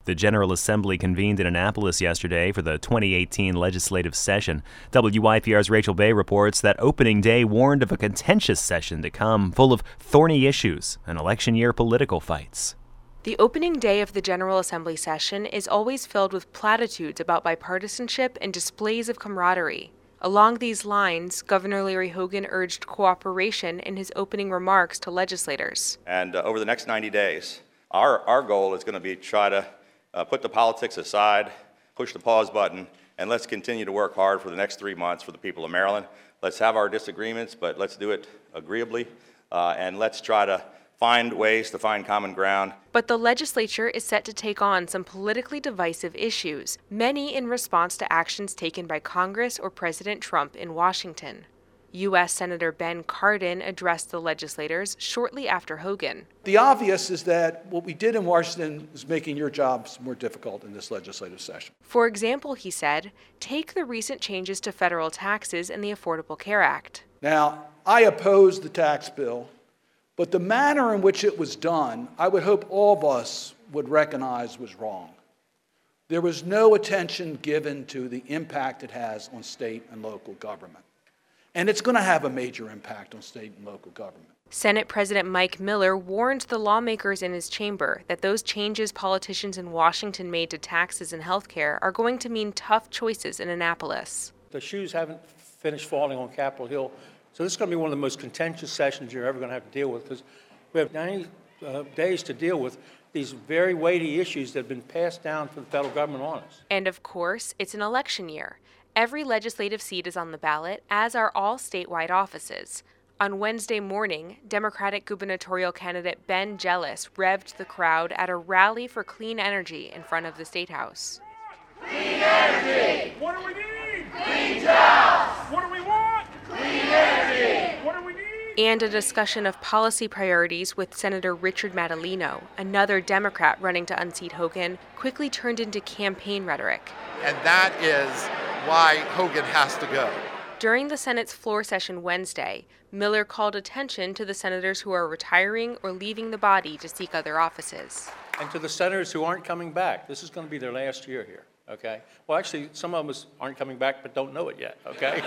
The General Assembly convened in Annapolis yesterday for the 2018 legislative session. WYPR's Rachel Bay reports that opening day warned of a contentious session to come, full of thorny issues and election year political fights. The opening day of the General Assembly session is always filled with platitudes about bipartisanship and displays of camaraderie. Along these lines, Governor Larry Hogan urged cooperation in his opening remarks to legislators. And over the next 90 days, our goal is going to be to try to put the politics aside, push the pause button, and let's continue to work hard for the next 3 months for the people of Maryland. Let's have our disagreements, but let's do it agreeably, and let's try to find ways to find common ground. But the legislature is set to take on some politically divisive issues, many in response to actions taken by Congress or President Trump in Washington. U.S. Senator Ben Cardin addressed the legislators shortly after Hogan. The obvious is that what we did in Washington is making your jobs more difficult in this legislative session. For example, he said, take the recent changes to federal taxes and the Affordable Care Act. Now, I oppose the tax bill, but the manner in which it was done, I would hope all of us would recognize was wrong. There was no attention given to the impact it has on state and local government. And it's going to have a major impact on state and local government. Senate President Mike Miller warned the lawmakers in his chamber that those changes politicians in Washington made to taxes and health care are going to mean tough choices in Annapolis. The shoes haven't finished falling on Capitol Hill. So this is going to be one of the most contentious sessions you're ever going to have to deal with, because we have 90 days to deal with these very weighty issues that have been passed down from the federal government on us. And of course, it's an election year. Every legislative seat is on the ballot, as are all statewide offices. On Wednesday morning, Democratic gubernatorial candidate Ben Jealous revved the crowd at a rally for clean energy in front of the State House. Clean energy! What do we need? Clean jobs! What do we want? Clean energy! What do we need? And a discussion of policy priorities with Senator Richard Madaleno, another Democrat running to unseat Hogan, quickly turned into campaign rhetoric. And that is why Hogan has to go. During the Senate's floor session Wednesday, Miller called attention to the senators who are retiring or leaving the body to seek other offices. And to the senators who aren't coming back, this is going to be their last year here, okay? Well, actually, some of us aren't coming back but don't know it yet, okay?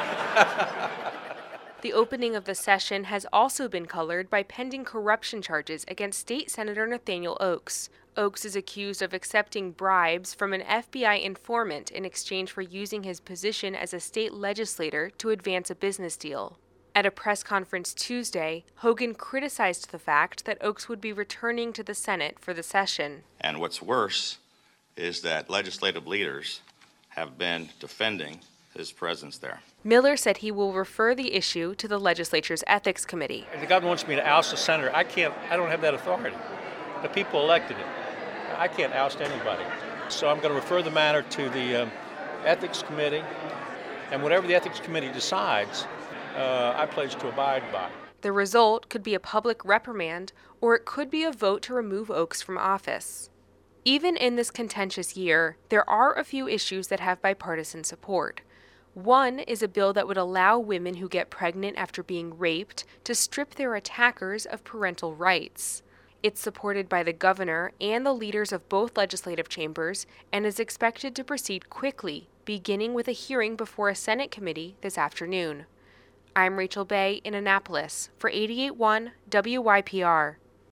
The opening of the session has also been colored by pending corruption charges against State Senator Nathaniel Oakes. Oakes is accused of accepting bribes from an FBI informant in exchange for using his position as a state legislator to advance a business deal. At a press conference Tuesday, Hogan criticized the fact that Oakes would be returning to the Senate for the session. And what's worse is that legislative leaders have been defending his presence there. Miller said he will refer the issue to the legislature's ethics committee. If the governor wants me to oust a senator, I don't have that authority. The people elected it. I can't oust anybody. So I'm going to refer the matter to the ethics committee, and whatever the ethics committee decides, I pledge to abide by. The result could be a public reprimand, or it could be a vote to remove Oakes from office. Even in this contentious year, there are a few issues that have bipartisan support. One is a bill that would allow women who get pregnant after being raped to strip their attackers of parental rights. It's supported by the governor and the leaders of both legislative chambers and is expected to proceed quickly, beginning with a hearing before a Senate committee this afternoon. I'm Rachel Bay in Annapolis for 88.1 WYPR.